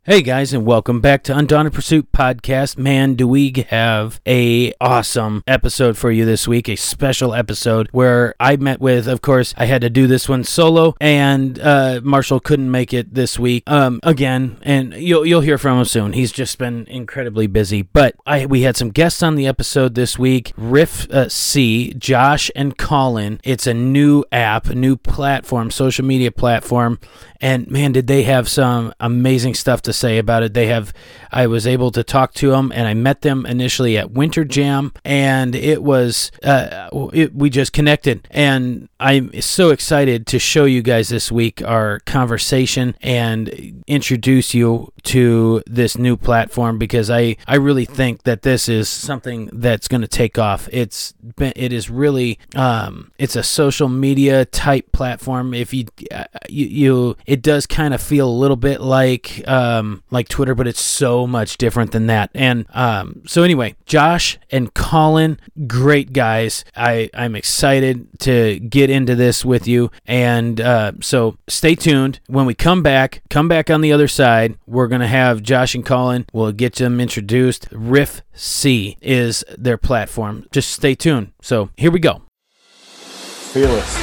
Hey guys, and welcome back to Undaunted Pursuit Podcast. Man, do we have a awesome episode for you this week, a special episode where I met with, of course, I had to do this one solo, and Marshall couldn't make it this week again, and you'll hear from him soon. He's just been incredibly busy, but we had some guests on the episode this week, Riff C, Josh, and Colin. It's a new app, a new platform, social media platform, and man, did they have some amazing stuff to say about it. I was able to talk to them, and I met them initially at Winter Jam, and it was we just connected, and I'm so excited to show you guys this week our conversation and introduce you to this new platform, because I really think that this is something that's going to take off. It is really it's a social media type platform. If you it does kind of feel a little bit like Twitter, but it's so much different than that. And so anyway, Josh and Colin, great guys. I'm excited to get into this with you, and so stay tuned. When we come back on the other side, we're going to have Josh and Colin. We'll get them introduced. Riff C is their platform. Just stay tuned. So here we go. Fearless.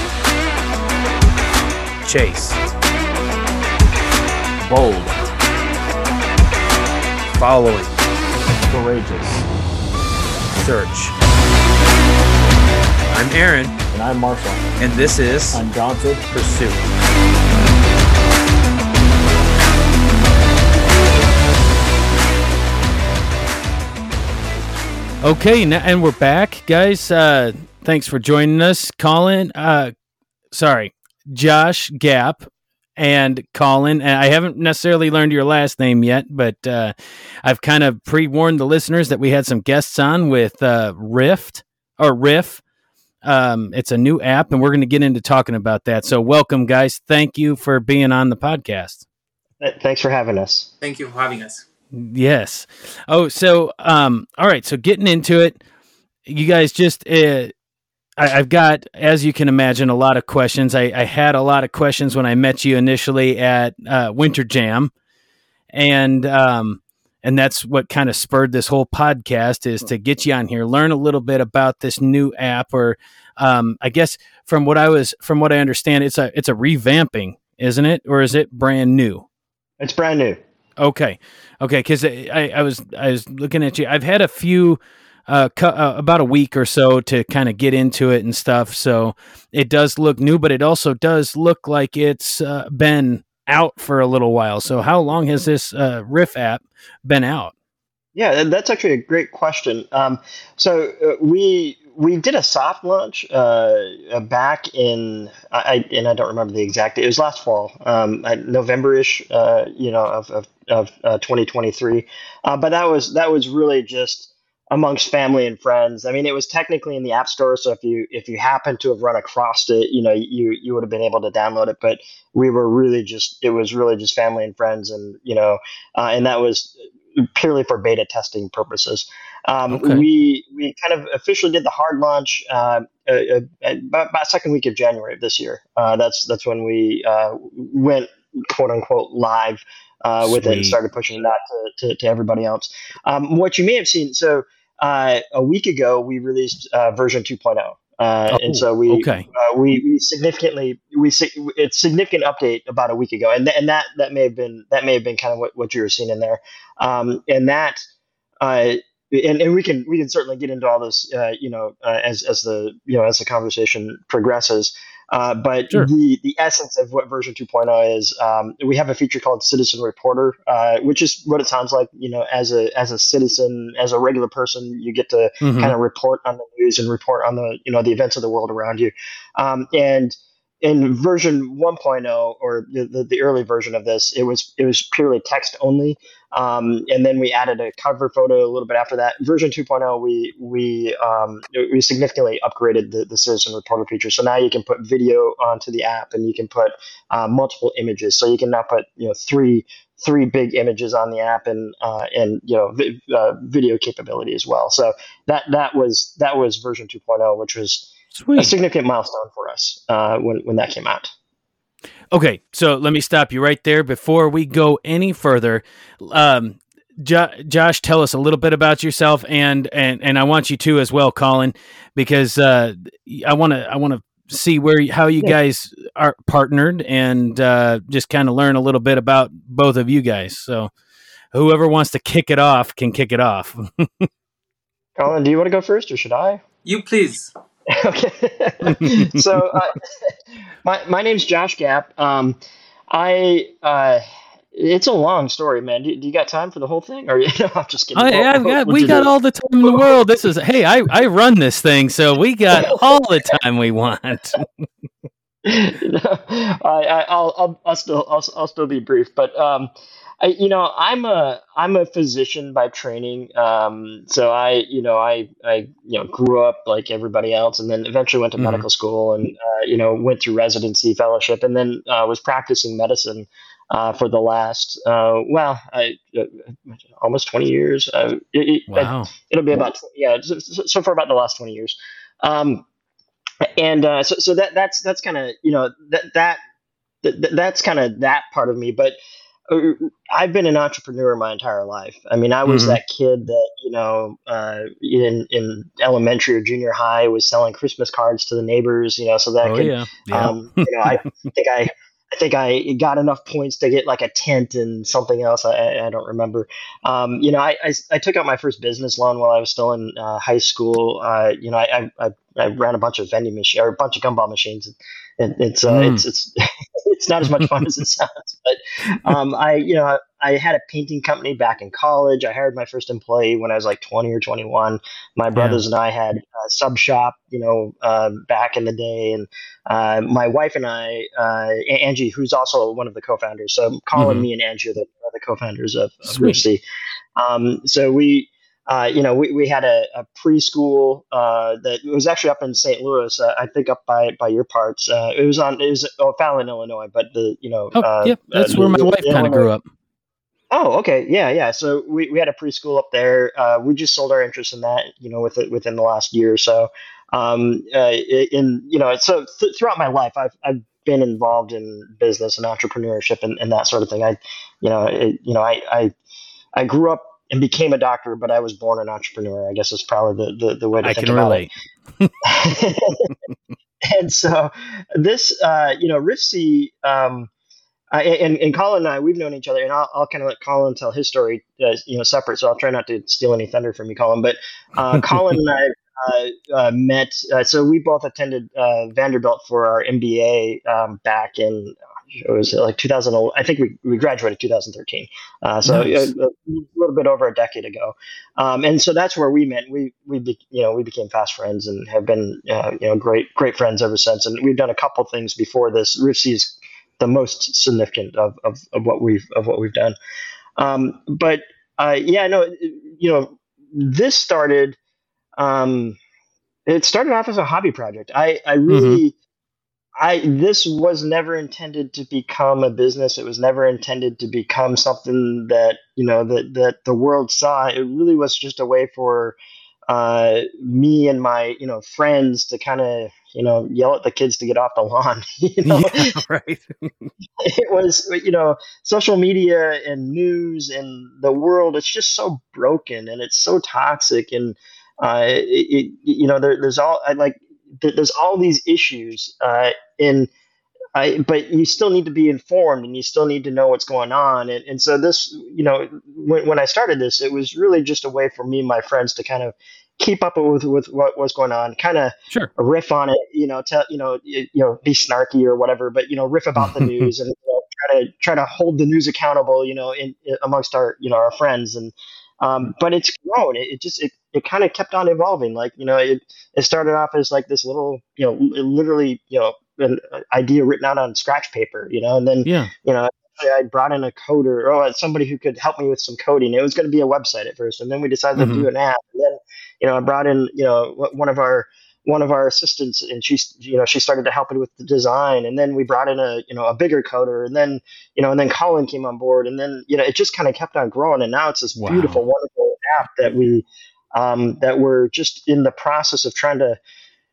Chase. Bold. Following. Courageous. Search. I'm Aaron. And I'm Marshall. And this is Undaunted Pursuit. Okay, and we're back, guys. Thanks for joining us, Colin. Josh Gap and Colin. And I haven't necessarily learned your last name yet, but I've kind of pre-warned the listeners that we had some guests on with Riff. It's a new app, and we're going to get into talking about that. So welcome, guys. Thank you for being on the podcast. Thanks for having us. Thank you for having us. Yes. Oh, so, all right. So getting into it, you guys just, I've got, as you can imagine, a lot of questions. I had a lot of questions when I met you initially at Winter Jam, and that's what kind of spurred this whole podcast, is to get you on here, learn a little bit about this new app, or I guess from what I understand, it's a revamping, isn't it? Or is it brand new? It's brand new. Okay. Because I was looking at you. I've had a few, about a week or so to kind of get into it and stuff. So it does look new, but it also does look like it's been out for a little while. So how long has this Riff app been out? Yeah, that's actually a great question. We did a soft launch back in, I don't remember the exact date. It was last fall, November-ish, of 2023. But that was really just amongst family and friends. I mean, it was technically in the App Store, so if you happen to have run across it, you would have been able to download it. But it was really just family and friends, and and that was purely for beta testing purposes. Okay. We kind of officially did the hard launch about second week of January of this year. That's when we went quote unquote live with it and started pushing that to everybody else. What you may have seen, so a week ago we released version 2.0. And so it's significant update about a week ago, and that may have been kind of what you were seeing in there, and we can certainly get into all this as the conversation progresses. But sure. The essence of what version 2.0 is, we have a feature called Citizen Reporter, which is what it sounds like. As a citizen, as a regular person, you get to kind of report on the news and report on the the events of the world around you. And in version 1.0, or the early version of this, it was purely text only. And then we added a cover photo a little bit after that. Version 2.0, we significantly upgraded the Citizen Reporter feature. So now you can put video onto the app, and you can put multiple images. So you can now put three big images on the app, and video capability as well. So that was version 2.0, which was Sweet. A significant milestone for us when that came out. Okay, so let me stop you right there before we go any further. Josh, tell us a little bit about yourself, and I want you to as well, Colin, because I want to see how you guys are partnered, and just kind of learn a little bit about both of you guys. So, whoever wants to kick it off can kick it off. Colin, do you want to go first, or should I? You please. Okay. So, my name's Josh Gap. It's a long story, man. Do you got time for the whole thing? Or I'm just kidding. We got all the time in the world. I run this thing, so we got all the time we want. I'll still be brief, but I'm a physician by training. So I grew up like everybody else, and then eventually went to medical school, and went through residency, fellowship, and then was practicing medicine for the last almost 20 years. Wow. It'll be about so for about the last 20 years. So that's kind of that's kind of that part of me, but I've been an entrepreneur my entire life. I mean, I was that kid that in elementary or junior high was selling Christmas cards to the neighbors, so that I think I got enough points to get like a tent and something else. I don't remember. I took out my first business loan while I was still in high school. I ran a bunch of vending machines or a bunch of gumball machines. And it's it's not as much fun as it sounds. But I had a painting company back in college. I hired my first employee when I was like 20 or 21. My brothers and I had a sub shop, back in the day. And my wife and I, Angie, who's also one of the co-founders. So Colin, me, and Angie are the co-founders of Rifsy. So we had a preschool that was actually up in St. Louis. I think up by your parts. It was Fallon, Illinois. But that's where my wife kind of grew up. Oh, okay, yeah. So we had a preschool up there. We just sold our interest in that, within the last year or so. Throughout my life, I've been involved in business and entrepreneurship and that sort of thing. I grew up and became a doctor, but I was born an entrepreneur, I guess is probably the way to think about it. And so this, Rifsy, and Colin and I, we've known each other, and I'll kind of let Colin tell his story, separate. So I'll try not to steal any thunder from you, Colin. But Colin and I met. So we both attended Vanderbilt for our MBA back in it was like 2000. I think we graduated 2013. So nice. A little bit over a decade ago. And so that's where we met. We became fast friends and have been great friends ever since. And we've done a couple things before this. Rifsy is the most significant of what we've done. This started. It started off as a hobby project. This was never intended to become a business. It was never intended to become something that that the world saw. It really was just a way for me and my friends to kind of yell at the kids to get off the lawn. Yeah, right. It was social media and news and the world. It's just so broken and it's so toxic, and there's all these issues, but you still need to be informed and you still need to know what's going on. And so this, when I started this, it was really just a way for me and my friends to kind of keep up with what was going on, kind of riff on it, be snarky or whatever, but, riff about the news and try to hold the news accountable, amongst our friends. And, but it's grown. It kind of kept on evolving. Like, it started off as like this little, literally, an idea written out on scratch paper, and then, I brought in a coder or somebody who could help me with some coding. It was going to be a website at first, and then we decided to do an app. And then, I brought in, one of our assistants, and she started to help me with the design. And then we brought in a bigger coder, and then, and then Colin came on board, and then, it just kind of kept on growing. And now it's this beautiful, wonderful app that that we're just in the process of trying to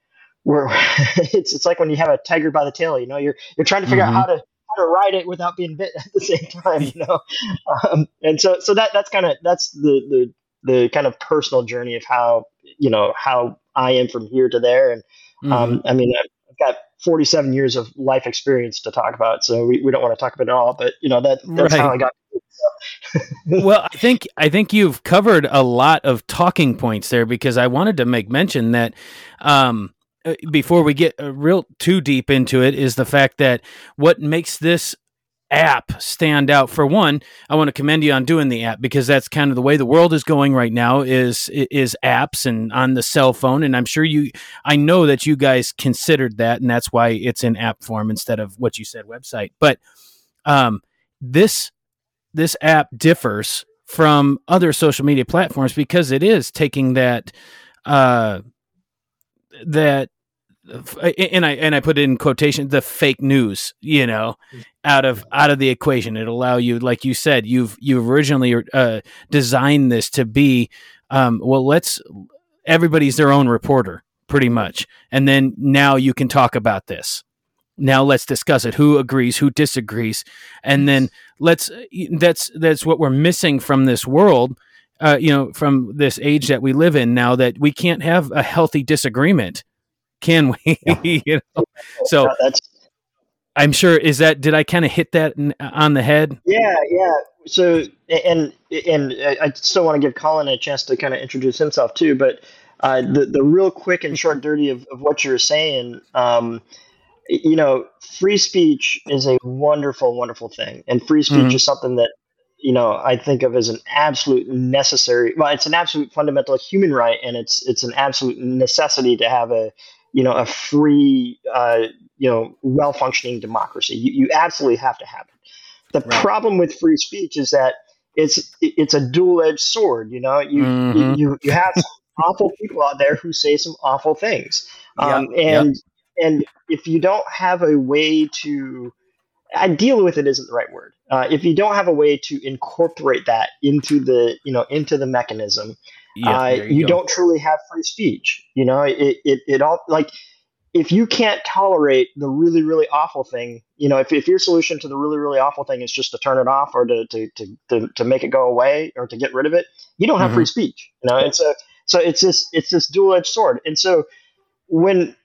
we're it's like when you have a tiger by the tail, you're trying to figure out Mm-hmm. how to ride it without being bit at the same time. And so that's the kind of personal journey of how I am from here to there. And Mm-hmm. I mean, I've got 47 years of life experience to talk about, so we don't want to talk about it all, but that's how Right. I got. Well, I think you've covered a lot of talking points there, because I wanted to make mention that before we get real too deep into it is the fact that what makes this app stand out. For one, I want to commend you on doing the app, because that's kind of the way the world is going right now, is apps and on the cell phone. And I know that you guys considered that, and that's why it's in app form instead of what you said, website. But um, this this app differs from other social media platforms, because it is taking uh, that and I put it in quotation, the fake news, out of the equation. It allow you, like you said, you've originally designed this to be, let's everybody's their own reporter, pretty much, and then now you can talk about this. Now let's discuss it. Who agrees? Who disagrees? And then that's what we're missing from this world. From this age that we live in now, that we can't have a healthy disagreement, can we? Yeah. So That's I'm sure, did I kind of hit that on the head? Yeah. So, and I still want to give Colin a chance to kind of introduce himself too. But the real quick and short dirty of what you're saying, free speech is a wonderful, wonderful thing, and free speech Mm-hmm. is something that I think of as an absolute necessary. Well, it's an absolute fundamental human right, and it's an absolute necessity to have a free, well functioning democracy. You absolutely have to have it. The Right. problem with free speech is that it's a dual edged sword. Mm-hmm. You have some awful people out there who say some awful things, Yep. and if you don't have a way to deal with it isn't the right word. If you don't have a way to incorporate that into the mechanism, Yep. There you you go. don't truly have free speech. It all, like, if you can't tolerate the really, really awful thing, if your solution to the really, really awful thing is just to turn it off, or to make it go away, or to get rid of it, you don't have Mm-hmm. free speech. And so it's this dual edged sword. And so when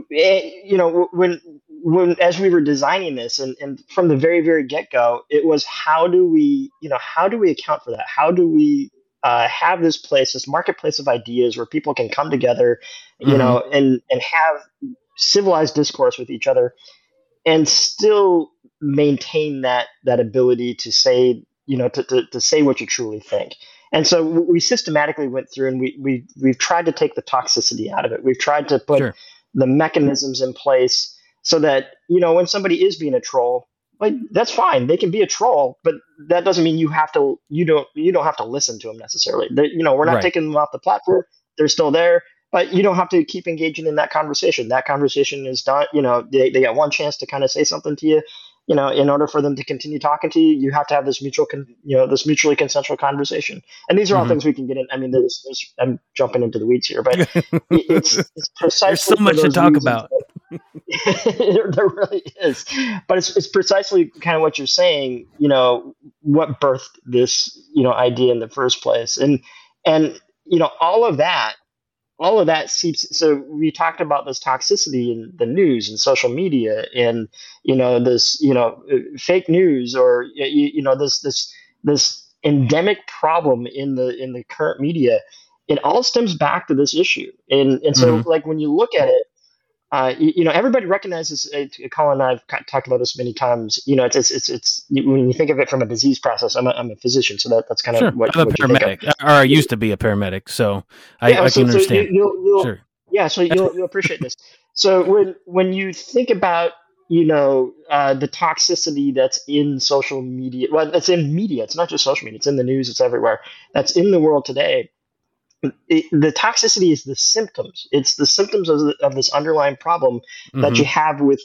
when as we were designing this, and from the very, very get-go, it was, how do we account for that? How do we have this marketplace of ideas where people can come together, Mm-hmm. and have civilized discourse with each other, and still maintain that ability to say, to say what you truly think. And so we systematically went through, and we've tried to take the toxicity out of it. We've tried to put Sure. the mechanisms in place so that, when somebody is being a troll, like, that's fine. They can be a troll, but that doesn't mean you don't have to listen to them necessarily. We're not Right. taking them off the platform. They're still there, but you don't have to keep engaging in that conversation. That conversation is done. They got one chance to kind of say something to you. In order for them to continue talking to you, you have to have this this mutually consensual conversation. And these are all Mm-hmm. things we can get in. I mean, I'm jumping into the weeds here, but it's There's so precisely for much to those talk reasons. about. There really is, but it's precisely kind of what you're saying. What birthed this idea in the first place, and all of that seeps. So we talked about this toxicity in the news and social media, and this fake news, or this endemic problem in the current media. It all stems back to this issue, and so, Mm-hmm. like, when you look at it, everybody recognizes. Colin and I've talked about this many times. It's when you think of it from a disease process. I'm a physician, so that's kind Sure. of what I'm a you think of. paramedic, or I used to be a paramedic, so Yeah, I so can understand. you'll Sure. yeah, so you'll appreciate this. So when you think about the toxicity that's in social media, well, that's in media. It's not just social media. It's in the news. It's everywhere. That's in the world today. The toxicity is the symptoms. It's the symptoms of this underlying problem that Mm-hmm. you have with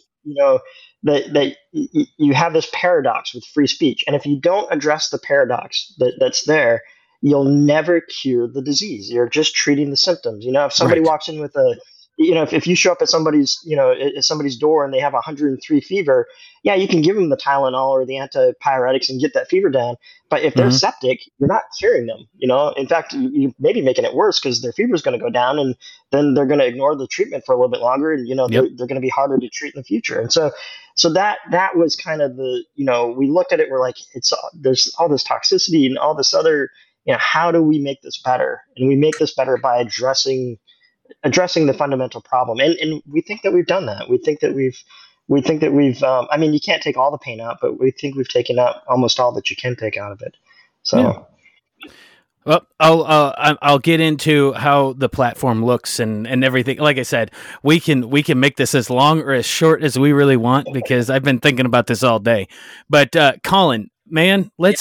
you have this paradox with free speech, and if you don't address the paradox that's there, you'll never cure the disease. You're just treating the symptoms. If somebody Right. walks in with if you show up at somebody's door and they have 103 fever, yeah, you can give them the Tylenol or the antipyretics and get that fever down. But if they're septic, you're not curing them. In fact, you may be making it worse because their fever is going to go down, and then they're going to ignore the treatment for a little bit longer, and they're going to be harder to treat in the future. And so that was kind of we looked at it. We're like, there's all this toxicity and all this other. How do we make this better? And we make this better by addressing the fundamental problem. And we think that we've done that. We think that we've I mean, you can't take all the pain out, but we think we've taken out almost all that you can take out of it. So. Yeah. Well, I'll get into how the platform looks and everything. Like I said, we can make this as long or as short as we really want, because I've been thinking about this all day. But Colin, man, let's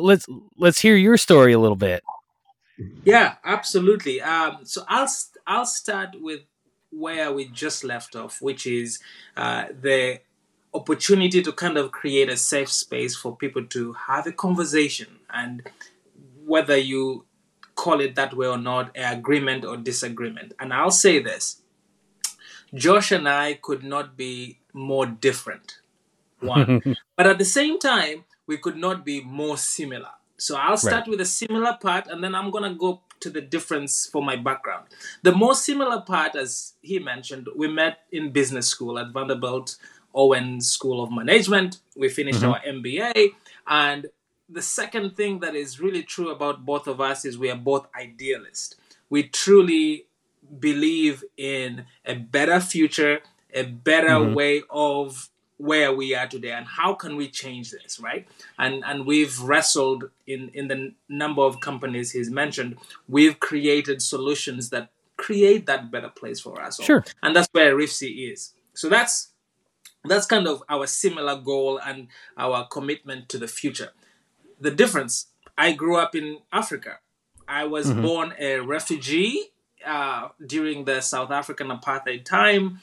hear your story a little bit. Yeah, absolutely. So I'll start with where we just left off, which is the opportunity to kind of create a safe space for people to have a conversation, and whether you call it that way or not, an agreement or disagreement. And I'll say this, Josh and I could not be more different, one. But at the same time, we could not be more similar. So I'll start with the similar part, and then I'm going to go to the difference for my background. The more similar part, as he mentioned, we met in business school at Vanderbilt Owen School of Management. We finished our MBA, and the second thing that is really true about both of us is we are both idealists. We truly believe in a better future, a better way of where we are today, and how can we change this, right? And we've wrestled in the number of companies he's mentioned. We've created solutions that create that better place for us all. Sure. And that's where RIFC is. So that's kind of our similar goal and our commitment to the future. The difference, I grew up in Africa. I was born a refugee during the South African apartheid time,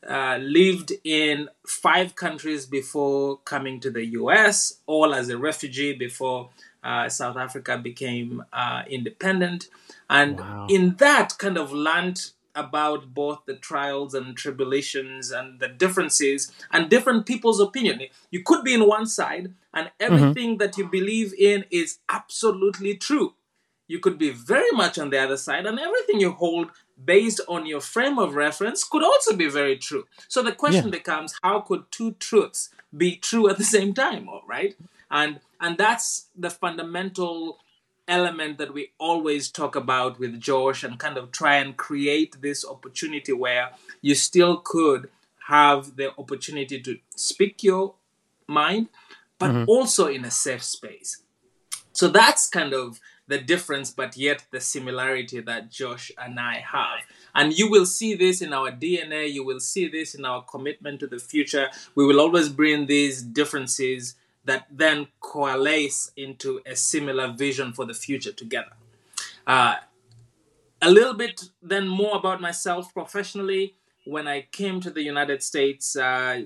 lived in 5 countries before coming to the US, all as a refugee before South Africa became independent. And in that kind of learned about both the trials and tribulations and the differences and different people's opinion. You could be in one side and everything that you believe in is absolutely true. You could be very much on the other side, and everything you hold based on your frame of reference could also be very true. So the question becomes, how could 2 truths be true at the same time, right? And that's the fundamental element that we always talk about with Josh, and kind of try and create this opportunity where you still could have the opportunity to speak your mind, but also in a safe space. So that's kind of the difference, but yet the similarity that Josh and I have. And you will see this in our DNA. You will see this in our commitment to the future. We will always bring these differences that then coalesce into a similar vision for the future together. A little bit then more about myself professionally. When I came to the United States,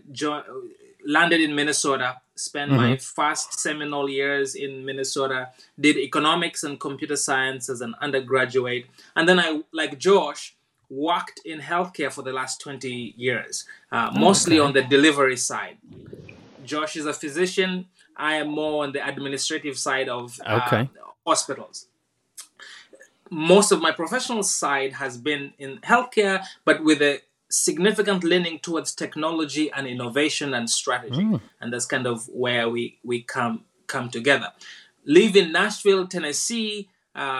landed in Minnesota, spent my first seminal years in Minnesota, did economics and computer science as an undergraduate. And then I, like Josh, worked in healthcare for the last 20 years, mostly on the delivery side. Josh is a physician. I am more on the administrative side of hospitals. Most of my professional side has been in healthcare, but with a significant leaning towards technology and innovation and strategy. And that's kind of where we come together. Live in Nashville, Tennessee.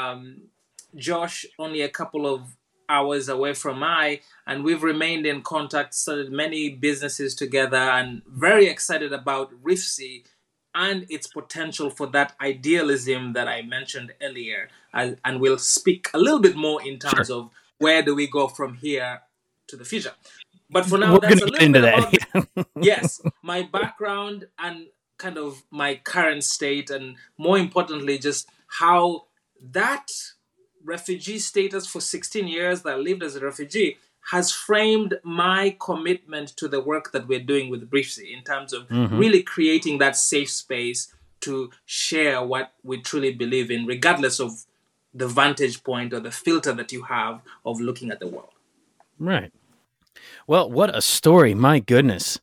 Josh only a couple of hours away from and we've remained in contact, started many businesses together, and very excited about RIFC and its potential for that idealism that I mentioned earlier. And we'll speak a little bit more in terms of where do we go from here to the future. But for now, that's a little bit about yes, my background and kind of my current state, and more importantly, just how that refugee status for 16 years that I lived as a refugee has framed my commitment to the work that we're doing with RIFC in terms of really creating that safe space to share what we truly believe in, regardless of the vantage point or the filter that you have of looking at the world. Right. Well, what a story! My goodness.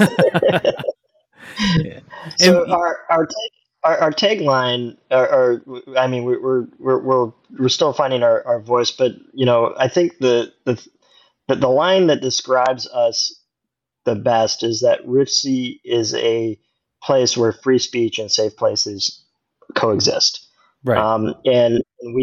Yeah. So And our tagline, I mean, we're still finding our voice, but I think the line that describes us the best is that RIFC is a place where free speech and safe places coexist. right. And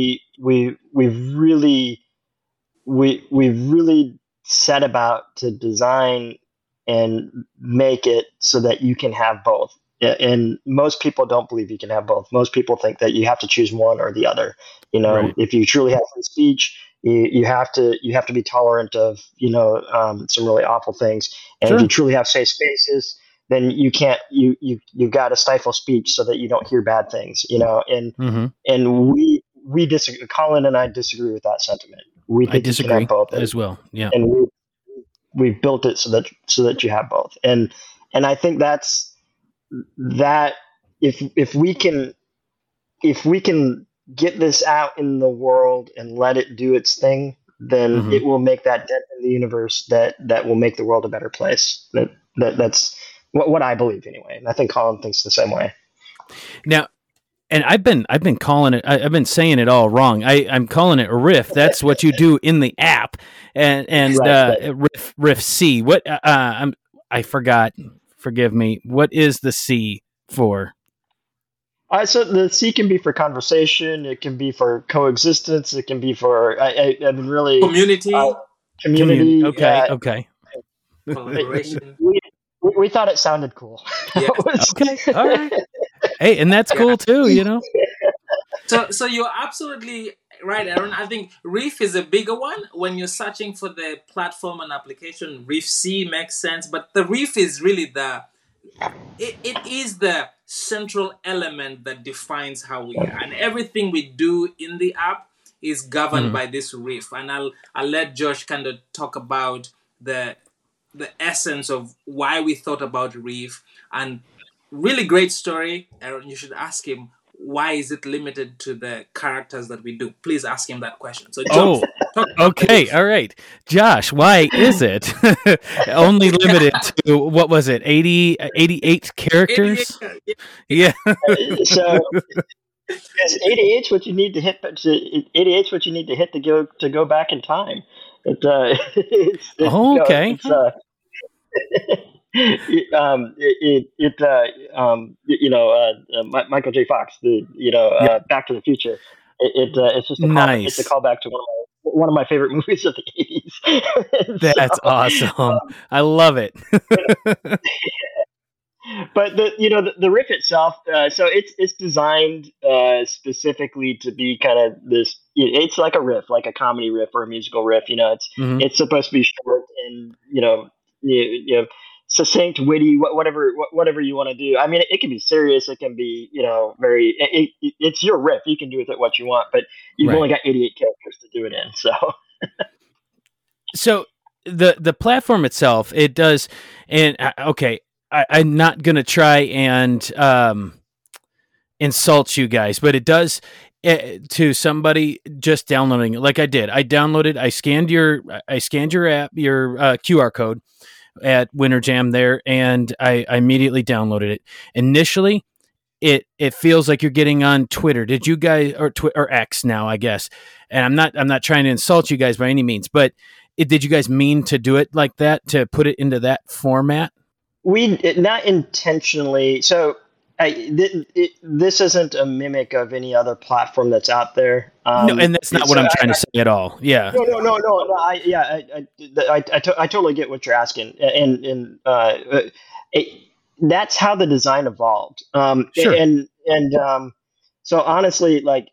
we've really set about to design and make it so that you can have both. And most people don't believe you can have both. Most people think that you have to choose one or the other. Right. If you truly have free speech, you have to be tolerant of some really awful things. And if Sure. you truly have safe spaces, then you can't you've got to stifle speech so that you don't hear bad things. And Hmm. we disagree. Colin and I disagree with that sentiment. We I think you can have disagree both, as well. Yeah. and we've built it so that you have both. And I think that if we can get this out in the world and let it do its thing, then Hmm. it will make that dent in the universe that will make the world a better place. That's what I believe anyway, and I think Colin thinks the same way. Now, and I've been calling it. I've been saying it all wrong. I'm calling it a riff. That's what you do in the app, and Right. riff C. What I forgot. Forgive me. What is the C for? So the C can be for conversation. It can be for coexistence. It can be for I've been really uh, Community, Community. community. Okay. Okay. collaboration. We thought it sounded cool. Yeah. That was- Okay. All right. Hey, and that's Yeah. cool too. You know. So you're absolutely right, Aaron. I think Reef is a bigger one. When you're searching for the platform and application, Reef C makes sense. But the Reef is really it is the central element that defines how we are. And everything we do in the app is governed Mhm. by this Reef. And I'll let Josh kind of talk about the essence of why we thought about Reef. And really great story, Aaron. You should ask him, why is it limited to the characters that we do? Please ask him that question. So, Josh, Oh. talk about Okay. Reef. All right. Josh, why is it only limited to what was it? 88 characters? Yeah. so is 88 what you need to hit? 88 what you need to hit to go back in time. Oh, okay. Michael J. Fox, Yeah. Back to the Future. It's just it's a Nice. callback to one of my favorite movies of the 80s. That's awesome. I love it. But the riff itself, so it's designed specifically to be kind of this. It's like a riff, like a comedy riff or a musical riff. Mhm. It's supposed to be short and succinct, witty, whatever you want to do. I mean, it can be serious. It can be very. It's your riff. You can do with it what you want, but you've Right. only got 88 characters to do it in. So the platform itself, it does, and okay, I'm not gonna try and insult you guys, but it does to somebody just downloading it, like I did. I downloaded. I scanned your app, your QR code at Winter Jam there, and I immediately downloaded it. Initially, it feels like you're getting on Twitter. Did you guys or X now, I guess? And I'm not trying to insult you guys by any means, but did you guys mean to do it like that, to put it into that format? Not intentionally. So this isn't a mimic of any other platform that's out there. No, and that's not what I'm trying to say at all. Yeah. No. I totally get what you're asking, and that's how the design evolved. Sure. So honestly, like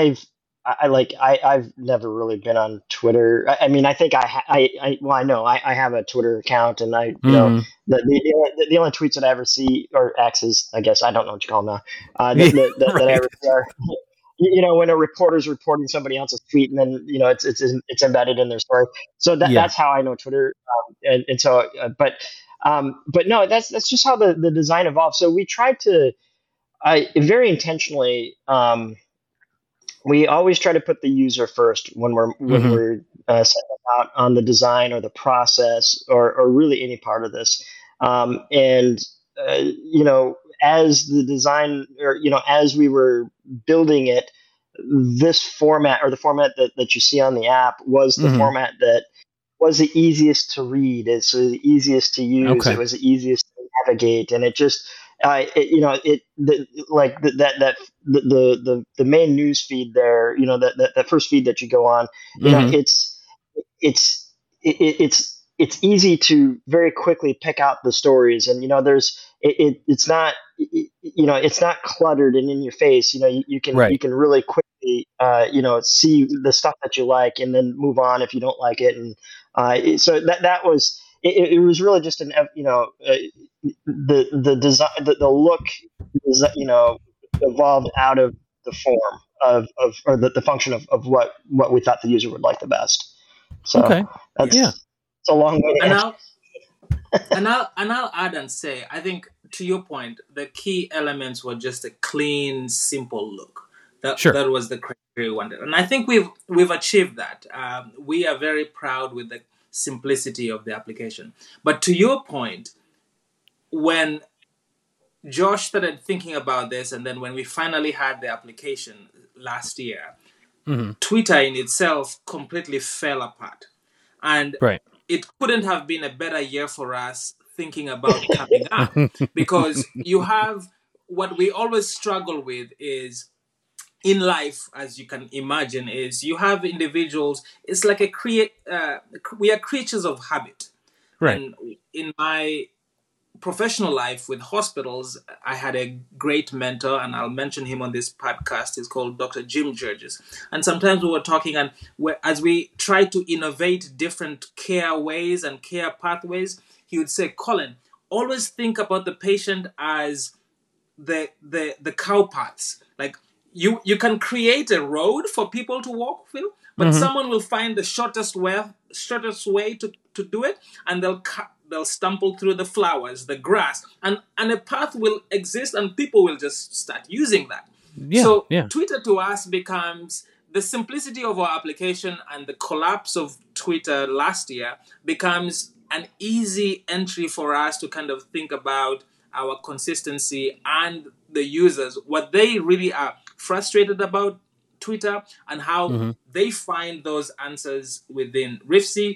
I've never really been on Twitter. I mean, I think I know I have a Twitter account, and Mhm. the only tweets that I ever see, or X's, I guess I don't know what you call them now, that I ever see are when a reporter's reporting somebody else's tweet, and then it's embedded in their story. So Yeah. that's how I know Twitter, and so but no, that's just how the design evolved. So we tried to, I very intentionally. we always try to put the user first when we're setting out on the design or the process or really any part of this. And as the design or as we were building it, this format or the format that you see on the app was the format that was the easiest to read. It's the easiest to use. Okay. It was the easiest to navigate, and it just the main news feed there, that first feed that you go on, it's easy to very quickly pick out the stories, and it's not it's not cluttered and in your face. You can really quickly see the stuff that you like and then move on if you don't like it, and so that was it was really just an the design, the look is evolved out of the form of or the function of what we thought the user would like the best. So it's a long way to answer. And I'll add and say, I think to your point, the key elements were just a clean, simple look. That was the criteria we wanted, and I think we've achieved that. We are very proud with the simplicity of the application. But to your point, when Josh started thinking about this, and then when we finally had the application last year, Twitter in itself completely fell apart, and it couldn't have been a better year for us thinking about coming up, because you have what we always struggle with is in life, as you can imagine, is you have individuals. It's like we are creatures of habit. Right. And in my professional life with hospitals, I had a great mentor, and I'll mention him on this podcast. He's called Dr. Jim Georges. And sometimes we were talking, and as we try to innovate different care ways and care pathways, he would say, Colin, always think about the patient as the cow paths. Like, you can create a road for people to walk through, but someone will find the shortest way to do it, and they'll stumble through the flowers, the grass, and a path will exist, and people will just start using that. Twitter to us becomes the simplicity of our application, and the collapse of Twitter last year becomes an easy entry for us to kind of think about our consistency and the users, what they really are frustrated about Twitter, and how they find those answers within RIFC.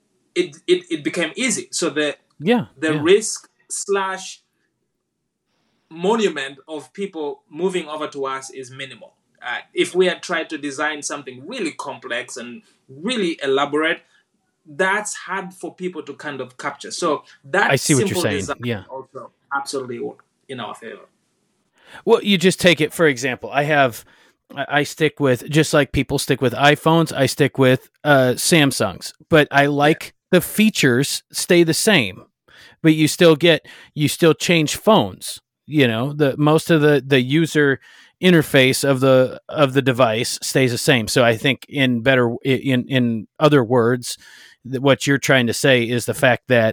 It became easy. So the risk / monument of people moving over to us is minimal. If we had tried to design something really complex and really elaborate, that's hard for people to kind of capture. So that I see what you're saying. Yeah, also absolutely work in our favor. Well, you just take it, for example, I stick with, just like people stick with iPhones, I stick with Samsungs, but I like the features stay the same, but you still change phones. Most of the user interface of the device stays the same. So I think in other words, what you're trying to say is the fact that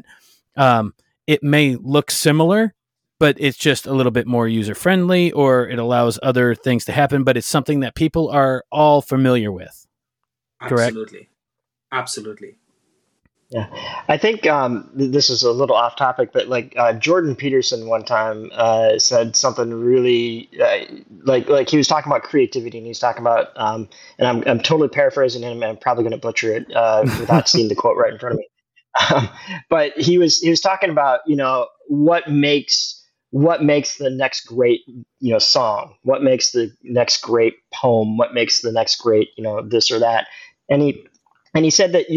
it may look similar, but it's just a little bit more user-friendly, or it allows other things to happen, but it's something that people are all familiar with. Correct? Absolutely. Yeah. I think this is a little off topic, but Jordan Peterson one time said something really like he was talking about creativity, and he's talking about and I'm totally paraphrasing him, and I'm probably going to butcher it without seeing the quote right in front of me. But he was talking about what makes the next great song, what makes the next great poem, what makes the next great this or that, and he said that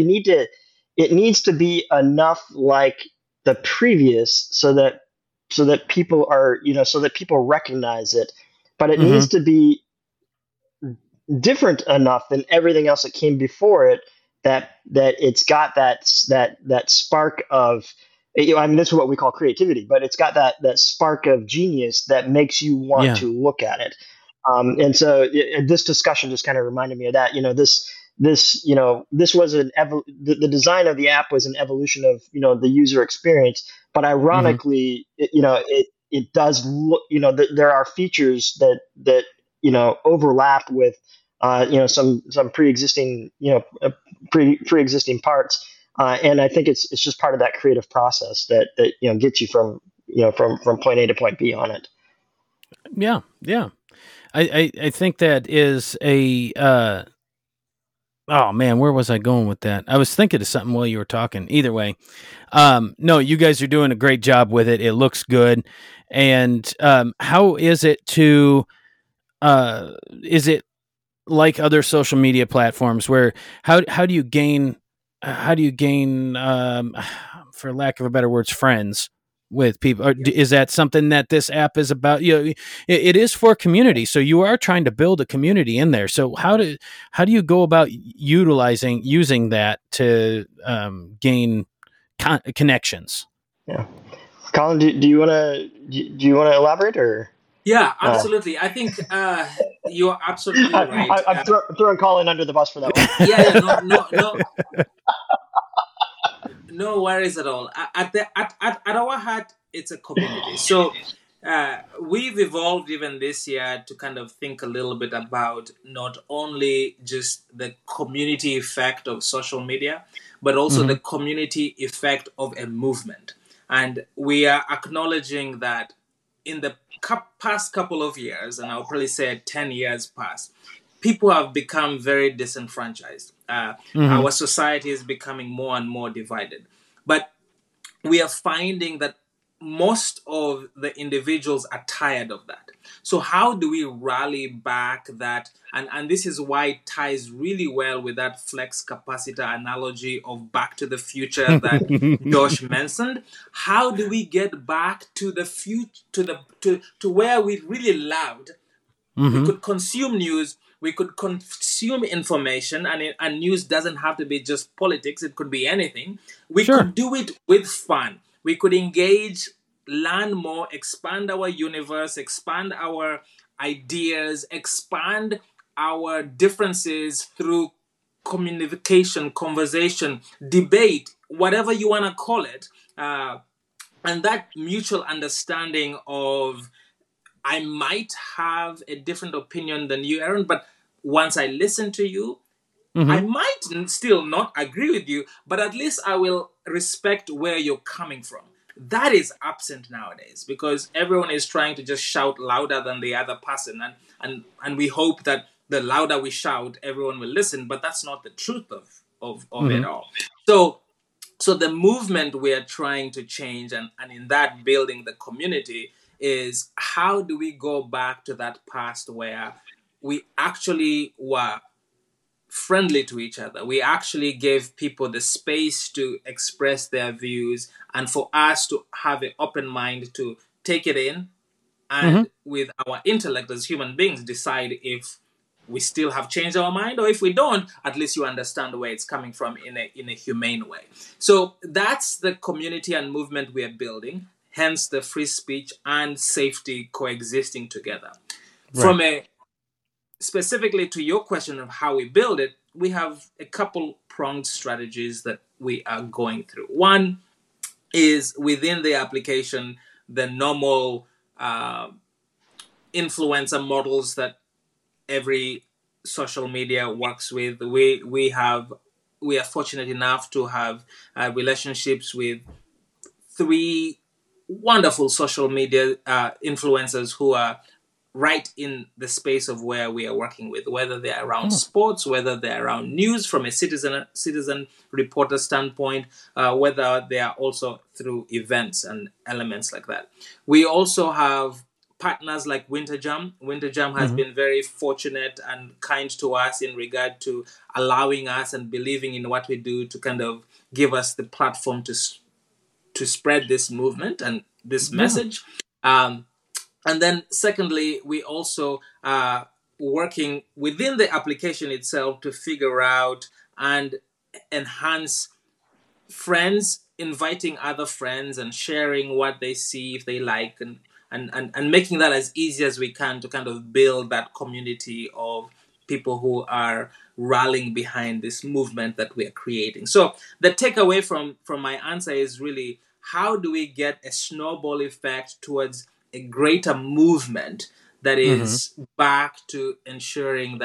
it needs to be enough like the previous so that people are so that people recognize it, but it needs to be different enough than everything else that came before it, that it's got that spark of, I mean, this is what we call creativity, but it's got that spark of genius that makes you want to look at it. And so this discussion just kind of reminded me of that. This was the design of the app was an evolution of the user experience, but ironically, it does look, there are features that overlap with some pre-existing pre-existing parts, and I think it's just part of that creative process that gets you from point A to point B on it. Yeah, yeah. I think that is a oh man, where was I going with that? I was thinking of something while you were talking. Either way, no, you guys are doing a great job with it. It looks good. And how is it to? Is it like other social media platforms where how do you gain for lack of a better words, friends with people? Or is that something that this app is about? It is for community, so you are trying to build a community in there. So how do you go about using that to gain connections? Yeah, Colin, do you want to elaborate or? Yeah, absolutely. I think you're absolutely right. I'm throwing Colin under the bus for that one. Yeah, no worries at all. At our heart, it's a community. So we've evolved even this year to kind of think a little bit about not only just the community effect of social media, but also the community effect of a movement. And we are acknowledging that in the past couple of years, and I'll probably say 10 years past, people have become very disenfranchised. Our society is becoming more and more divided. But we are finding that most of the individuals are tired of that. So how do we rally back that? And this is why it ties really well with that flex capacitor analogy of Back to the Future that Josh mentioned. How do we get back to the future, to where we really loved? We could consume news. We could consume information, and news doesn't have to be just politics. It could be anything. We could do it with fun. We could engage, learn more, expand our universe, expand our ideas, expand our differences through communication, conversation, debate, whatever you want to call it. And that mutual understanding of, I might have a different opinion than you, Aaron, but once I listen to you, I might still not agree with you, but at least I will respect where you're coming from. That is absent nowadays because everyone is trying to just shout louder than the other person. And we hope that the louder we shout, everyone will listen, but that's not the truth of it all. So the movement we are trying to change, and in that building the community, is how do we go back to that past where we actually were friendly to each other. We actually gave people the space to express their views and for us to have an open mind to take it in and with our intellect as human beings decide if we still have changed our mind, or if we don't, at least you understand where it's coming from in a humane way. So that's the community and movement we are building, hence the free speech and safety coexisting together. Right. From a specifically to your question of how we build it, we have a couple pronged strategies that we are going through. One is within the application, the normal influencer models that every social media works with. We are fortunate enough to have relationships with 3 wonderful social media influencers who are right in the space of where we are working with, whether they're around sports, whether they're around news from a citizen reporter standpoint, whether they are also through events and elements like that. We also have partners like Winterjam. Winterjam has been very fortunate and kind to us in regard to allowing us and believing in what we do to kind of give us the platform to spread this movement and this message. And then secondly, we also are working within the application itself to figure out and enhance friends, inviting other friends and sharing what they see if they like, and making that as easy as we can to kind of build that community of people who are rallying behind this movement that we are creating. So the takeaway from my answer is really, how do we get a snowball effect towards a greater movement that is back to ensuring that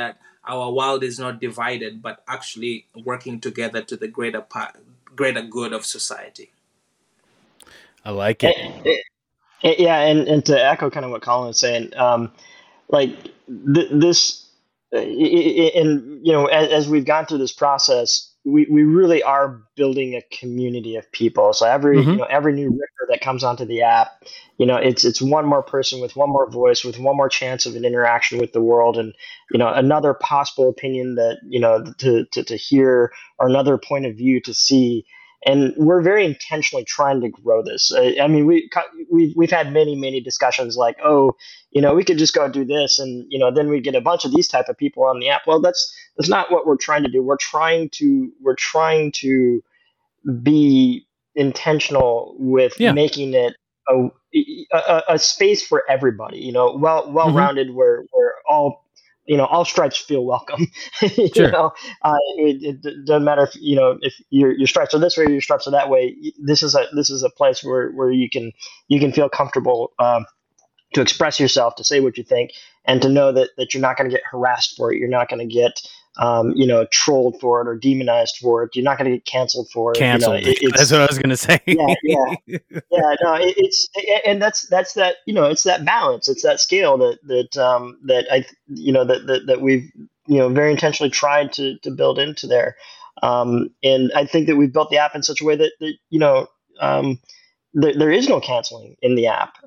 our world is not divided, but actually working together to the greater good of society. I like it. Yeah, and to echo kind of what Colin was saying, like this, and as we've gone through this process, we really are building a community of people. So every new Ripper that comes onto the app, it's one more person with one more voice, with one more chance of an interaction with the world, and another possible opinion that to hear, or another point of view to see. And we're very intentionally trying to grow this. I mean, we've had many discussions like, we could just go do this, and then we get a bunch of these type of people on the app. Well, that's not what we're trying to do. We're trying to be intentional with making it a space for everybody. Well-rounded, where all stripes feel welcome. Sure. It doesn't matter if your stripes are this way or your stripes are that way. This is a place where you can feel comfortable to express yourself, to say what you think, and to know that you're not going to get harassed for it. You're not going to get trolled for it or demonized for it. You're not going to get canceled for it. Canceled. That's what I was going to say. Yeah. No, and that's that. It's that balance. It's that scale that we've very intentionally tried to build into there. And I think that we've built the app in such a way that there is no canceling in the app.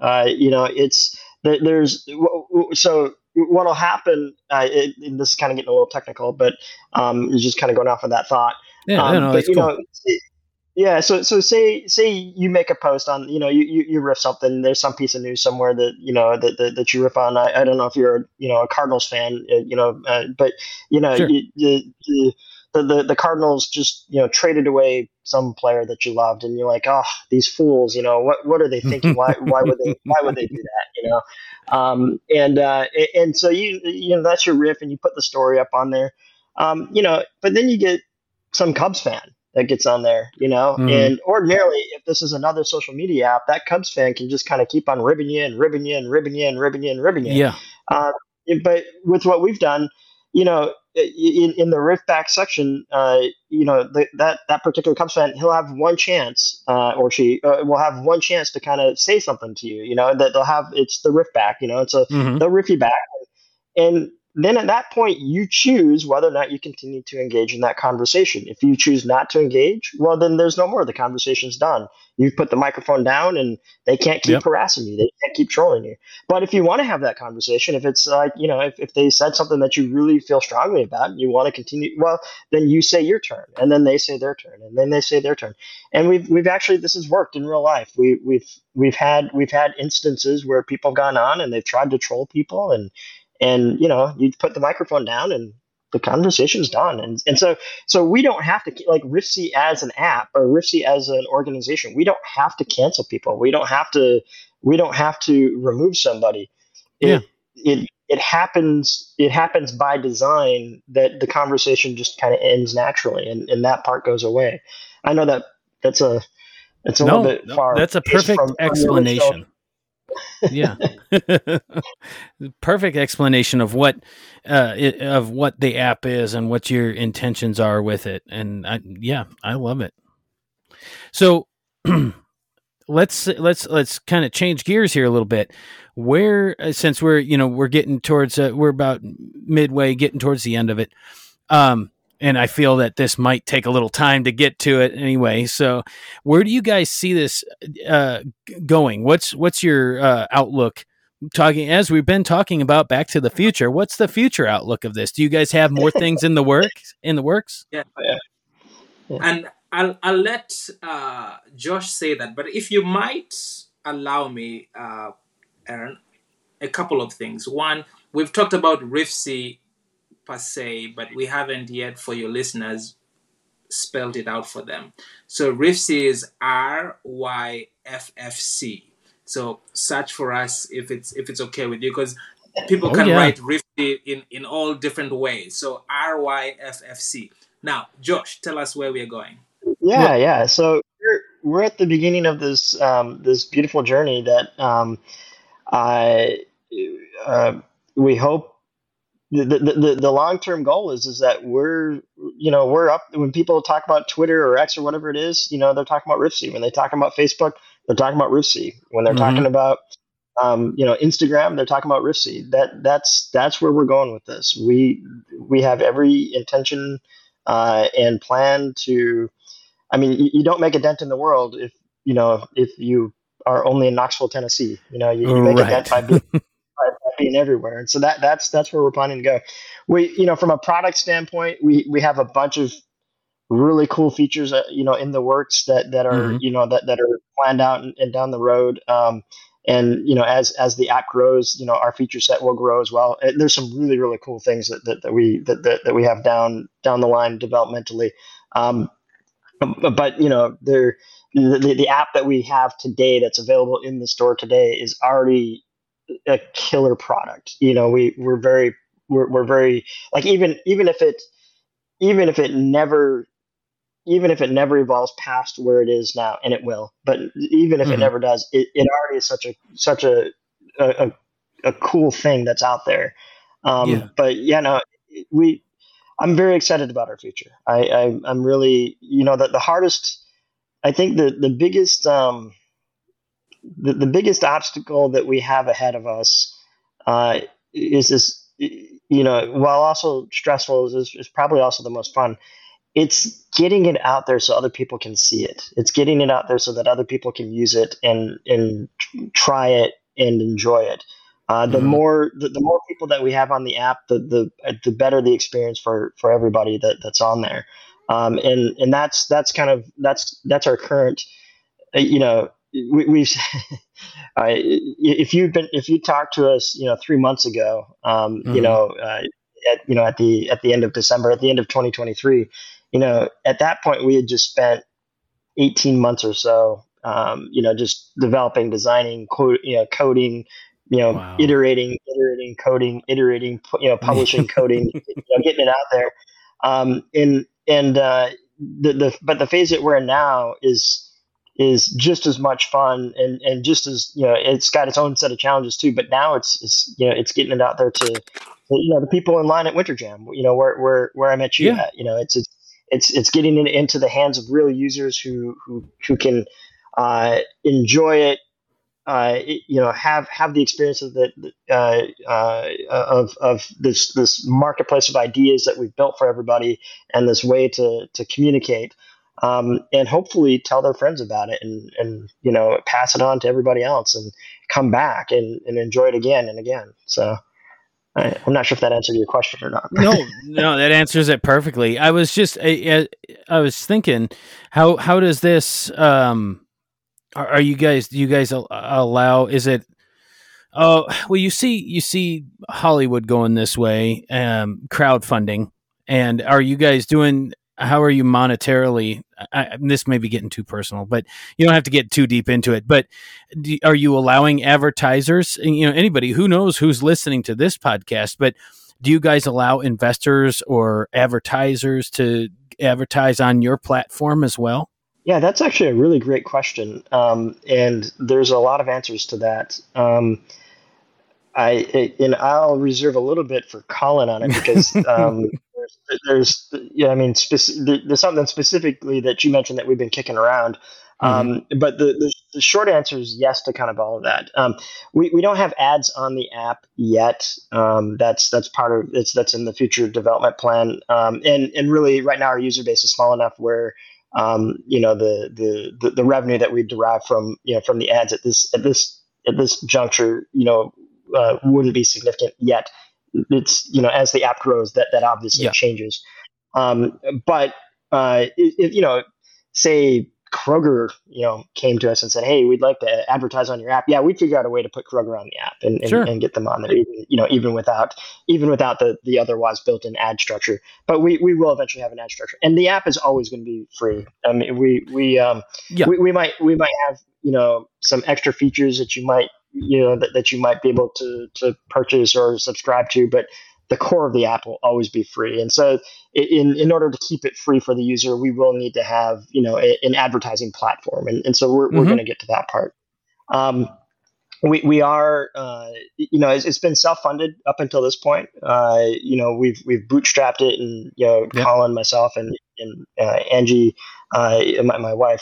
So what'll happen, and this is kind of getting a little technical, but it's just kind of going off of that thought. That's cool. So say you make a post on, you riff something. There's some piece of news somewhere that that you riff on. I don't know if you're a Cardinals fan, but Sure. the Cardinals just traded away some player that you loved, and you're like, oh, these fools, what are they thinking? Why would they do that? And so that's your riff, and you put the story up on there, but then you get some Cubs fan that gets on there, and ordinarily, if this is another social media app, that Cubs fan can just kind of keep on ribbing you and ribbing you and ribbing you and ribbing you and ribbing you. Yeah. But with what we've done, in the riff back section, that particular Cubs fan, he'll have one chance, or she will have one chance to kind of say something to you, that they'll have, it's the riff back, they'll riff you back. And then at that point, you choose whether or not you continue to engage in that conversation. If you choose not to engage, well, then there's no more. The conversation's done. You put the microphone down, and they can't keep harassing you. They can't keep trolling you. But if you want to have that conversation, if it's like, if they said something that you really feel strongly about, and you want to continue, well, then you say your turn, and then they say their turn, and then they say their turn. And we've actually, this has worked in real life. We've had instances where people have gone on and they've tried to troll people, and you put the microphone down and the conversation's done. And so we don't have to, like, Riffsy as an app or Riffsy as an organization, we don't have to cancel people. We don't have to remove somebody. It happens by design, that the conversation just kind of ends naturally, and that part goes away. I know that's a little bit far. That's a perfect explanation. Yeah. Perfect explanation of what the app is and what your intentions are with it. And I love it. So let's kind of change gears here a little bit. Where, since we're getting towards, we're about midway, getting towards the end of it. And I feel that this might take a little time to get to it anyway. So where do you guys see this going? What's your outlook? As we've been talking about Back to the Future, what's the future outlook of this? Do you guys have more things in the works? Yeah. And I'll let Josh say that. But if you might allow me, Aaron, a couple of things. One, we've talked about Riffsy per se, but we haven't yet, for your listeners, spelled it out for them. So Riffsy is RYFFC. So search for us if it's okay with you, because people can write Riffsy in all different ways. So RYFFC. Now, Josh, tell us where we are going. Yeah. So we're at the beginning of this this beautiful journey that we hope the long term goal is that we're up when people talk about Twitter or X or whatever it is, they're talking about RIFC. When they talk about Facebook, they're talking about RIFC. When they're talking about Instagram, they're talking about RIFC. That's where we're going with this. We have every intention and plan to. I mean, you don't make a dent in the world if you are only in Knoxville, Tennessee. You make a dent by being everywhere, and so that's where we're planning to go. From a product standpoint, we have a bunch of really cool features in the works that are that are planned out and down the road. And as the app grows, our feature set will grow as well. And there's some really really cool things that we have down the line developmentally. But the app that we have today that's available in the store today is already a killer product. We're very like even if it never evolves past where it is now, and it will, but even if it never does, it already is such a cool thing that's out there. But I'm very excited about our future. I'm really, the hardest, I think the biggest, the biggest obstacle that we have ahead of us is this, while also stressful, is probably also the most fun. It's getting it out there so other people can see it. It's getting it out there so that other people can use it and try it and enjoy it. The more people that we have on the app, the better the experience for everybody that's on there. And that's our current, we've if you talked to us 3 months ago, at the end of December, at the end of 2023, at that point we had just spent 18 months or so just developing, designing, coding, Wow. iterating, coding, publishing, coding, getting it out there. But the phase that we're in now is just as much fun and just as, it's got its own set of challenges too, but now it's getting it out there to the people in line at Winter Jam, where I met you at, it's getting it into the hands of real users who can enjoy it, have the experience of of this marketplace of ideas that we've built for everybody, and this way to communicate, and hopefully tell their friends about it, and pass it on to everybody else, and come back and enjoy it again and again. So I'm not sure if that answered your question or not. No, that answers it perfectly. I was just I was thinking, how does this do you guys allow, is it, well, you see Hollywood going this way, crowdfunding, and are you guys how are you monetarily, this may be getting too personal, but you don't have to get too deep into it, but are you allowing advertisers, anybody who knows who's listening to this podcast, but do you guys allow investors or advertisers to advertise on your platform as well? Yeah, that's actually a really great question, and there's a lot of answers to that. I'll reserve a little bit for Colin on it because there's something specifically that you mentioned that we've been kicking around. But the short answer is yes to kind of all of that. We don't have ads on the app yet. That's part of it. That's in the future development plan. And really right now our user base is small enough where the revenue that we derive from the ads at this juncture wouldn't be significant yet. It's as the app grows that obviously changes. But if say Kroger came to us and said, hey, we'd like to advertise on your app, we'd figure out a way to put Kroger on the app and get them on there, even without the otherwise built-in ad structure. But we will eventually have an ad structure, and the app is always going to be free. I mean, we might have some extra features that you might that you might be able to purchase or subscribe to, but the core of the app will always be free. And so in order to keep it free for the user, we will need to have, an advertising platform. And so we're going to get to that part. we are, it's been self-funded up until this point. We've bootstrapped it, and Yep. Colin, myself, and Angie, my wife,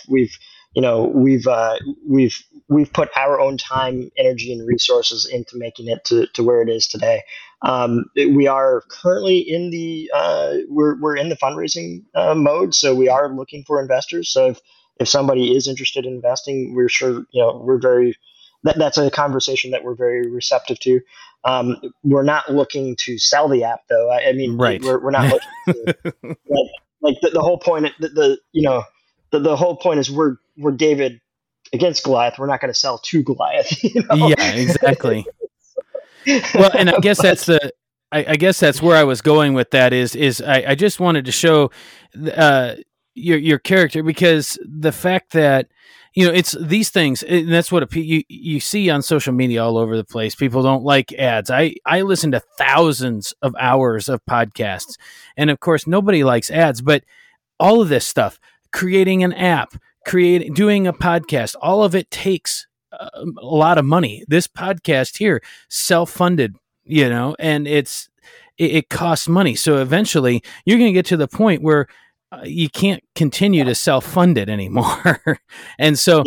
we've put our own time, energy, and resources into making it to where it is today. We are currently in the we're in the fundraising mode, so we are looking for investors. So if somebody is interested in investing, we're sure we're very that's a conversation that we're very receptive to. We're not looking to sell the app, though. I mean, Right. we're not looking to, like the whole point. The whole point is we're David against Goliath. We're not going to sell to Goliath. Yeah, exactly. Well, and I guess I guess that's where I was going with that. Is I just wanted to show your character, because the fact that it's these things, and that's what you see on social media all over the place. People don't like ads. I listen to thousands of hours of podcasts, and of course nobody likes ads. But all of this stuff, creating an app, doing a podcast, all of it takes a lot of money. This podcast here, self-funded, and it costs money. So eventually you're going to get to the point where you can't continue to self-fund it anymore. And so,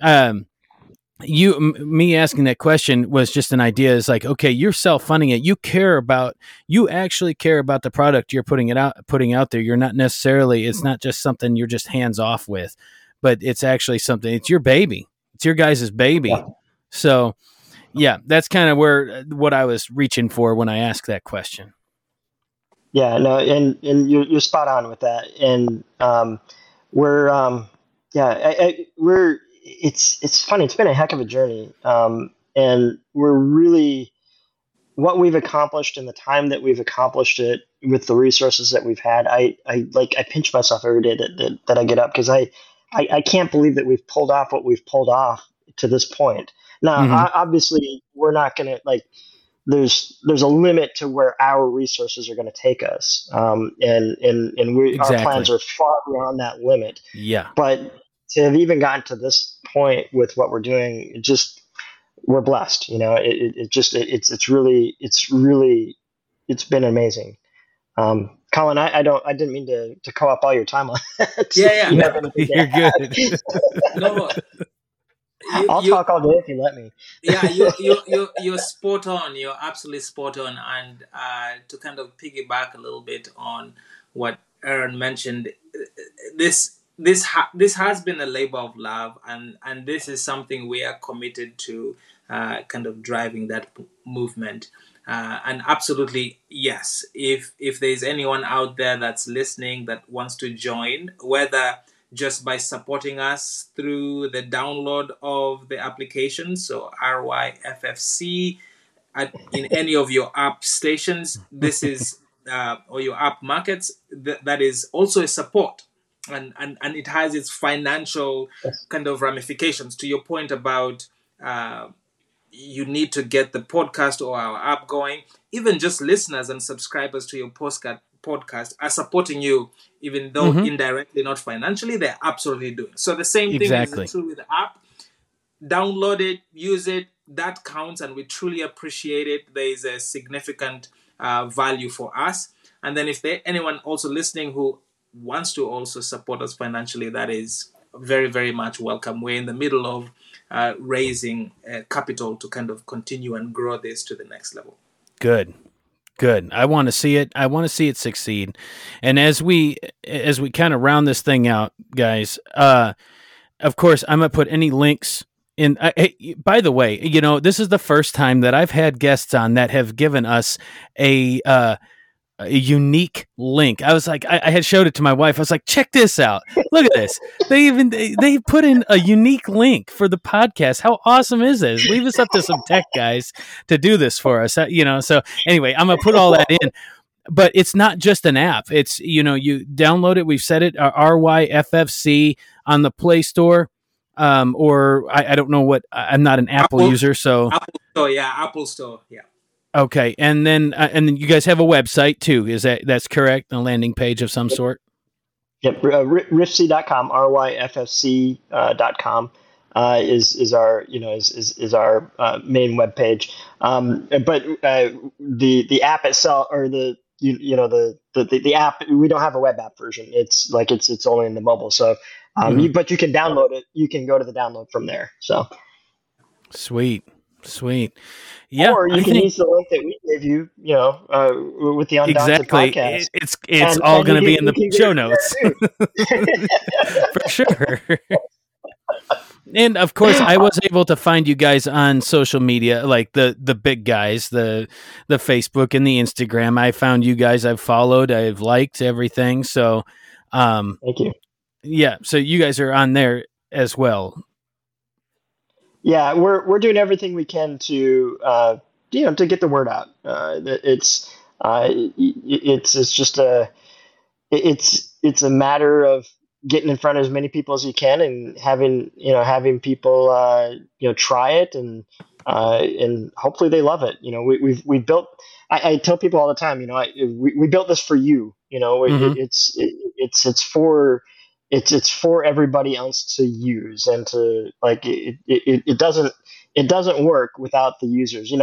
me asking that question was just an idea. Is like, okay, you're self-funding it. You actually care about the product you're putting out there. You're not necessarily, it's not just something you're just hands off with, but it's actually something, it's your baby. It's your guys' baby. Yeah. So yeah, that's kind of what I was reaching for when I asked that question. Yeah, no, and you're spot on with that, and it's funny. It's been a heck of a journey, and we're really what we've accomplished in the time that we've accomplished it with the resources that we've had. I pinch myself every day that I get up, because I can't believe that we've pulled off what we've pulled off to this point. Now, obviously, we're not going to There's a limit to where our resources are going to take us, and exactly. Our plans are far beyond that limit. Yeah. But to have even gotten to this point with what we're doing, we're blessed. It's been amazing. Colin, I didn't mean to co-op all your time on that. Yeah. You're good. No. I'll talk all day if you let me. Yeah, you're spot on. You're absolutely spot on. And to kind of piggyback a little bit on what Aaron mentioned, this has been a labor of love, and this is something we are committed to, kind of driving that movement. And absolutely, yes, if there's anyone out there that's listening that wants to join, whether just by supporting us through the download of the application, so RYFFC in any of your app stations, this is or your app markets, that is also a support, and it has its financial kind of ramifications. To your point about you need to get the podcast or our app going, even just listeners and subscribers to your podcast are supporting you, even though indirectly, not financially, they're absolutely doing. So the same thing is true with the app. Download it, use it, that counts, and we truly appreciate it. There is a significant value for us. And then if there's anyone also listening who wants to also support us financially, that is very, very much welcome. We're in the middle of raising capital to kind of continue and grow this to the next level. Good. I want to see it. I want to see it succeed. And as we kind of round this thing out, guys, of course, I'm going to put any links in. By the way, this is the first time that I've had guests on that have given us a unique link. I was like, I had showed it to my wife. I was like, check this out. Look at this. They put in a unique link for the podcast. How awesome is this? Leave us up to some tech guys to do this for us. So anyway, I'm going to put all that in, but it's not just an app. It's, you download it. We've said it, RYFFC on the Play Store. Or I don't know what, I'm not an Apple user. So Apple Store. Yeah. Okay, and then you guys have a website too. That's correct? A landing page of some sort? Yep, RYFFC.com, RYFFC.com. is our is our main web page. But the app itself, or the app, we don't have a web app version. It's only in the mobile. So but you can download it. You can go to the download from there. So sweet. Yeah, or you can use the link that we gave you, with the Undaunted podcast. It's all going to be in the show notes. For sure. And of course, I was able to find you guys on social media, like the big guys, the Facebook and the Instagram. I found you guys. I've followed. I've liked everything. So, thank you. Yeah, so you guys are on there as well. Yeah, we're doing everything we can to to get the word out. It's just it's a matter of getting in front of as many people as you can, and having people try it, and hopefully they love it. We've built. I tell people all the time, we built this for you. Mm-hmm. It's for everybody else to use, and to it doesn't work without the users.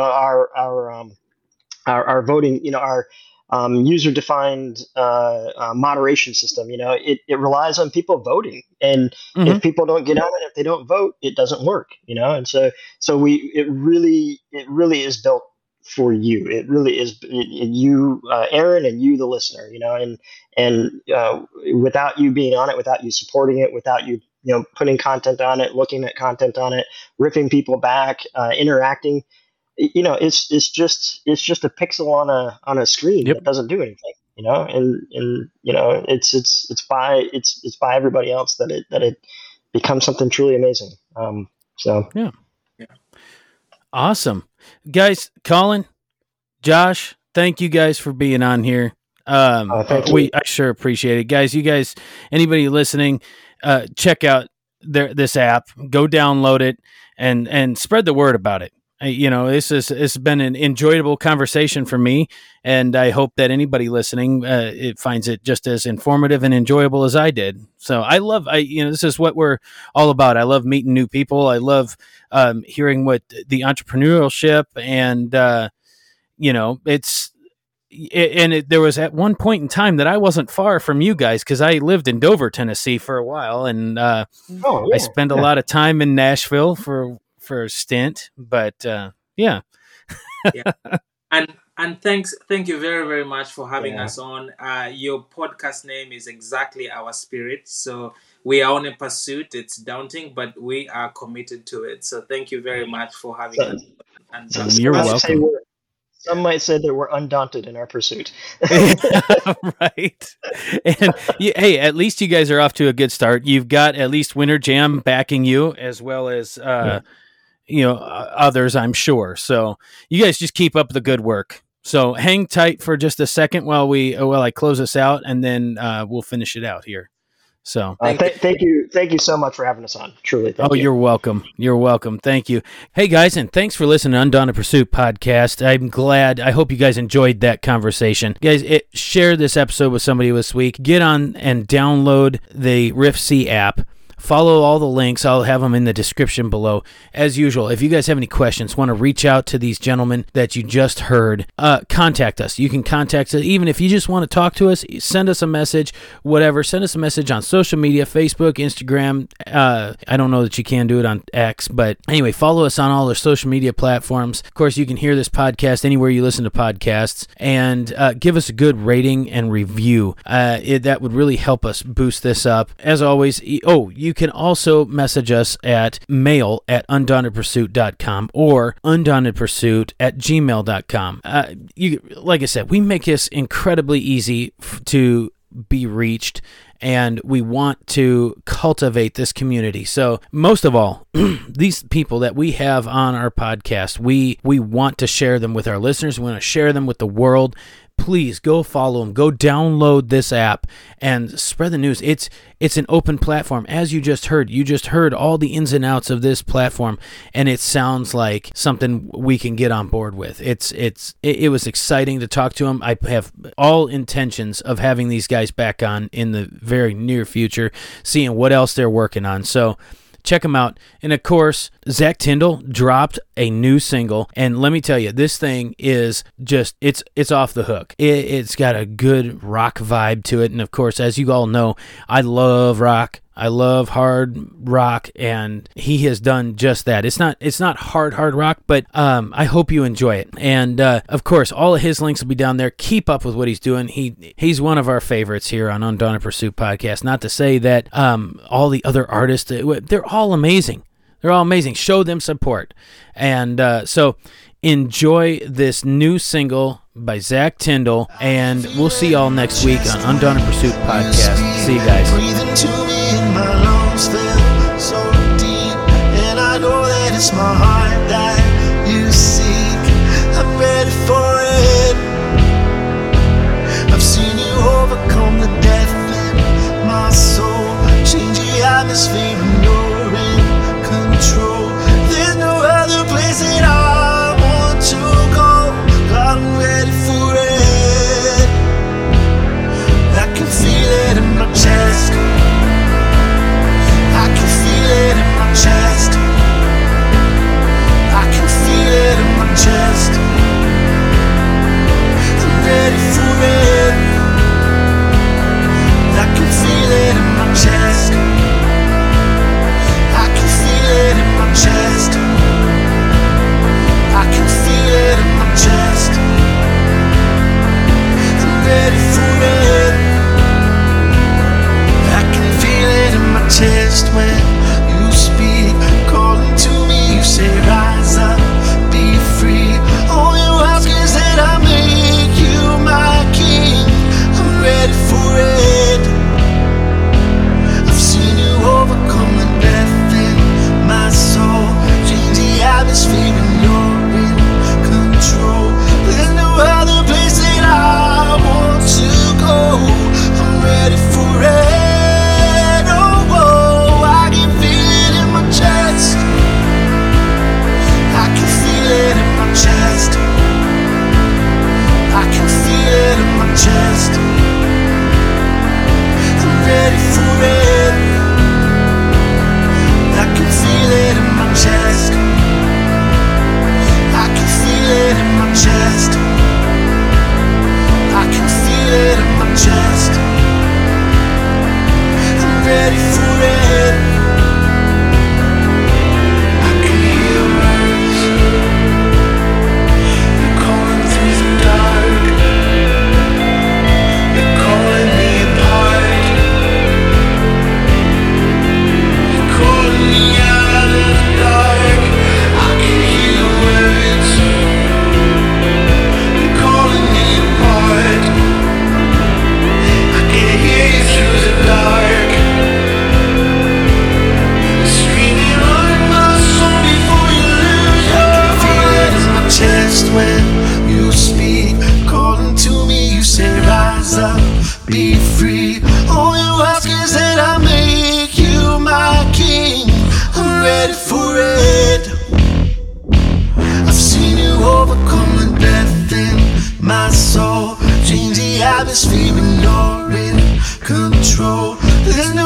Our voting, our user defined moderation system. It relies on people voting, and if people don't get on it, if they don't vote, it doesn't work. And so it really is built for you. It really is you, Aaron, and you, the listener. And without you being on it, without you supporting it, without you putting content on it, looking at content on it, ripping people back, interacting, it's just a pixel on a screen that doesn't do anything. It's by everybody else that it becomes something truly amazing. Yeah. Awesome. Guys, Colin, Josh, thank you guys for being on here. I sure appreciate it. Guys, anybody listening, check out this app, go download it, and spread the word about it. It's been an enjoyable conversation for me, and I hope that anybody listening it finds it just as informative and enjoyable as I did. So this is what we're all about. I love meeting new people. I love hearing what the entrepreneurship and there was at one point in time that I wasn't far from you guys, because I lived in Dover, Tennessee for a while, and I spent a lot of time in Nashville for a stint, but yeah. And thank you very, very much for having us on. Your podcast name is exactly our spirit, so we are on a pursuit. It's daunting, but we are committed to it. So thank you very much for having us. And you're welcome. Some might say that we're undaunted in our pursuit. Right. And hey, at least you guys are off to a good start. You've got at least Winter Jam backing you, as well as others, I'm sure. So you guys just keep up the good work. So hang tight for just a second while I close us out, and then we'll finish it out here. So thank you so much for having us on. Truly. Thank you. You're welcome. You're welcome. Thank you. Hey guys, and thanks for listening to Undaunted Pursuit podcast. I hope you guys enjoyed that conversation. Guys, share this episode with somebody this week. Get on and download the RiffC app. Follow all the links. I'll have them in the description below. As usual, if you guys have any questions, want to reach out to these gentlemen that you just heard, contact us. You can contact us. Even if you just want to talk to us, send us a message, whatever. Send us a message on social media, Facebook, Instagram. I don't know that you can do it on X, but anyway, follow us on all our social media platforms. Of course, you can hear this podcast anywhere you listen to podcasts, and give us a good rating and review. That would really help us boost this up. As always, you can also message us at mail@undauntedpursuit.com or undauntedpursuit@gmail.com. Like I said, we make this incredibly easy to be reached, and we want to cultivate this community. So most of all, these people that we have on our podcast, we want to share them with our listeners. We want to share them with the world. Please go follow them. Go download this app and spread the news. It's an open platform. As you just heard all the ins and outs of this platform, and it sounds like something we can get on board with. It was exciting to talk to them. I have all intentions of having these guys back on in the very near future, seeing what else they're working on. So check them out. And of course, Zach Tyndall dropped a new single, and let me tell you, this thing is just, it's off the hook. It's got a good rock vibe to it, and of course, as you all know, I love rock. I love hard rock, and he has done just that. It's not hard rock, but I hope you enjoy it. And of course, all of his links will be down there. Keep up with what he's doing. He's one of our favorites here on Undaunted Pursuit Podcast. Not to say that all the other artists, they're all amazing. They're all amazing. Show them support. And so enjoy this new single by Zach Tyndall, and we'll see y'all next week on Undaunted Pursuit Podcast. See you guys. Breathing to me and my lungs feel so deep, and I know that it's my heart that you seek. I'm ready for it. I've seen you overcome the death in my soul, change the atmosphere, and you're in control. There's no other place that I want to go. I'm ready for it. I can feel it in my chest. I can feel it in my chest. I can feel it in my chest. I'm ready for it. I can feel it in my chest. I can feel it in my chest. I can feel it in my chest. I'm ready for it. I can feel it in my chest when you speak, calling to me. You say, rise up, be free. All you ask is that I make you my king. I'm ready for it. I've seen you overcome the death in my soul, change the atmosphere, and you're in control. There's no other place that I want to go. I'm ready for it. Oh, oh, I can feel it in my chest. I can feel it in my chest. I can feel it in my chest. I'm ready for it. I can feel it in my chest. I can feel it in my chest. I can feel it in my chest. I'm ready for it. I can hear words. They're calling through the dark. They're calling me apart. They're calling me out of the dark. I can hear words. They're calling me apart. I can hear you through the dark. Screaming on my soul before you lose your heart. I can feel it in my chest when you speak, calling to me. You say, rise up, be free. All you ask is that I make you my king. I'm ready for it. I've seen you overcome the death in my soul, change the atmosphere, and you're in control. There's